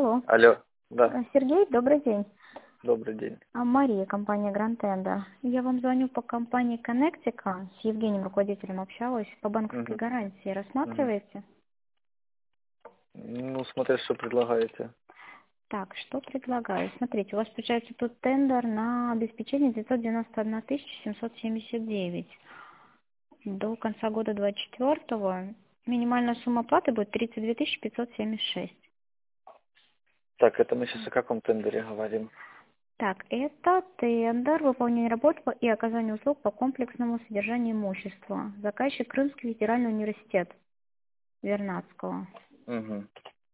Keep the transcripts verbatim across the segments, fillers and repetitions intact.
Алло. Алло, да, Э, Сергей, добрый день. добрый день. А, Мария, компания Grand Tender. Я вам звоню по компании Connectica. С Евгением, руководителем, общалась. По банковской Мгм, гарантии мгм. рассматриваете? Ну, смотря что предлагаете. Так, что предлагаю? Смотрите, у вас получается тут тендер на обеспечение девятьсот девяносто одна тысяча семьсот семьдесят девять. До конца года двадцать четвёртого минимальная сумма оплаты будет тридцать две тысячи пятьсот семьдесят шесть. Так, это мы сейчас о каком тендере говорим? Так, это тендер выполнения работ по- и оказания услуг по комплексному содержанию имущества. Заказчик Крымский федеральный университет Вернадского. Мгм.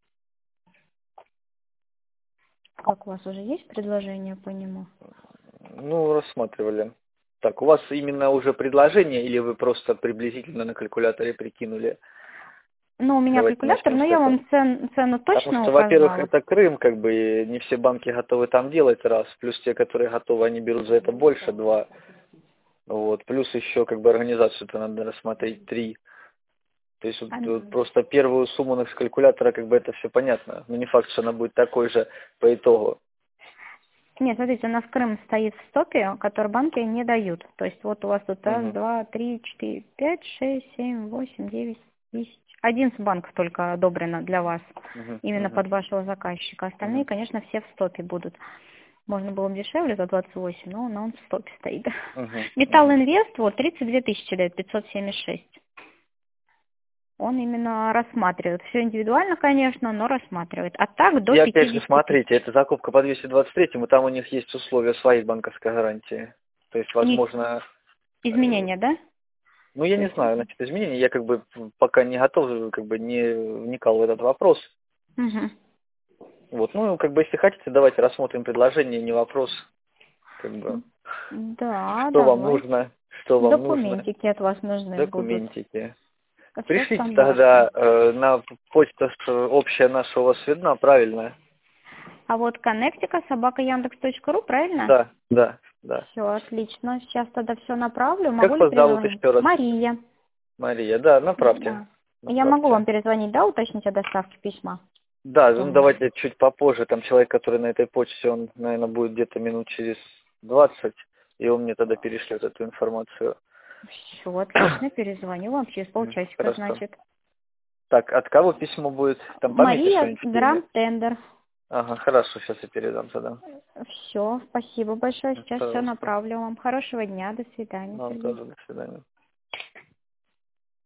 Как у вас уже есть предложение по нему? Ну, рассматривали. Так, у вас именно уже предложение или вы просто приблизительно на калькуляторе прикинули? Ну, у меня Давайте калькулятор, начнем но с я этого. вам цен- цену Потому точно что, во-первых, указала. это Крым, как бы и не все банки готовы там делать, раз. Плюс те, которые готовы, они берут за это больше, два. Вот. Плюс еще как бы организацию-то надо рассмотреть, три. То есть вот, А, вот просто первую сумму на с калькулятора, как бы это все понятно. Но не факт, что она будет такой же по итогу. Нет, смотрите, у нас Крым стоит в стопе, который банки не дают. То есть вот у вас тут раз, Угу. два, три, четыре, пять, шесть, семь, восемь, девять, десять. Одиннадцать банков только одобрено для вас, Угу. именно Угу. под вашего заказчика. Остальные, Угу. конечно, все в стопе будут. Можно было бы дешевле за двадцать восемь, но, но он в стопе стоит. Угу. Металл Угу. Инвест, вот, тридцать две тысячи дает, пятьсот семьдесят шесть. Он именно рассматривает. Все индивидуально, конечно, но рассматривает. А так до И опять же, пятидесяти смотрите, тысяч. это закупка по двести двадцать третьему, там у них есть условия своей банковской гарантии. То есть, У них возможно, э, изменения, да? ну, я То не есть, знаю, насчет изменений, я как бы пока не готов, как бы не вникал в этот вопрос. угу. Вот, ну, как бы, если хотите, давайте рассмотрим предложение, не вопрос, как бы, Да, что вам давай. нужно, что вам нужно, Документики от вас нужны будут. документики. Все Пришлите стандартно. тогда э, на почту, что общая наша у вас видна, правильно? А вот Connectica, собака Яндекс точка ру, правильно? Да, да, да. Все, отлично. Сейчас тогда все направлю. Могу Как ли вас зовут перезвонить? еще раз? Мария. Мария, да, направьте. Да. Я могу вам Направьте. перезвонить, да, уточнить о доставке письма? Да, ну Думаете? давайте чуть попозже. Там человек, который на этой почте, он, наверное, будет где-то минут через двадцать, и он мне тогда перешлет эту информацию. Все, отлично. Перезвоню вам через Мгм, полчасика, хорошо. значит. Так, от кого письмо будет? Там пометьте Мария что-нибудь в теме. Гранд Тендер. Ага, хорошо, сейчас я передам тогда. Все, спасибо большое. Сейчас все Пожалуйста. направлю вам. Хорошего дня. До свидания, Вам Сергей. тоже до свидания.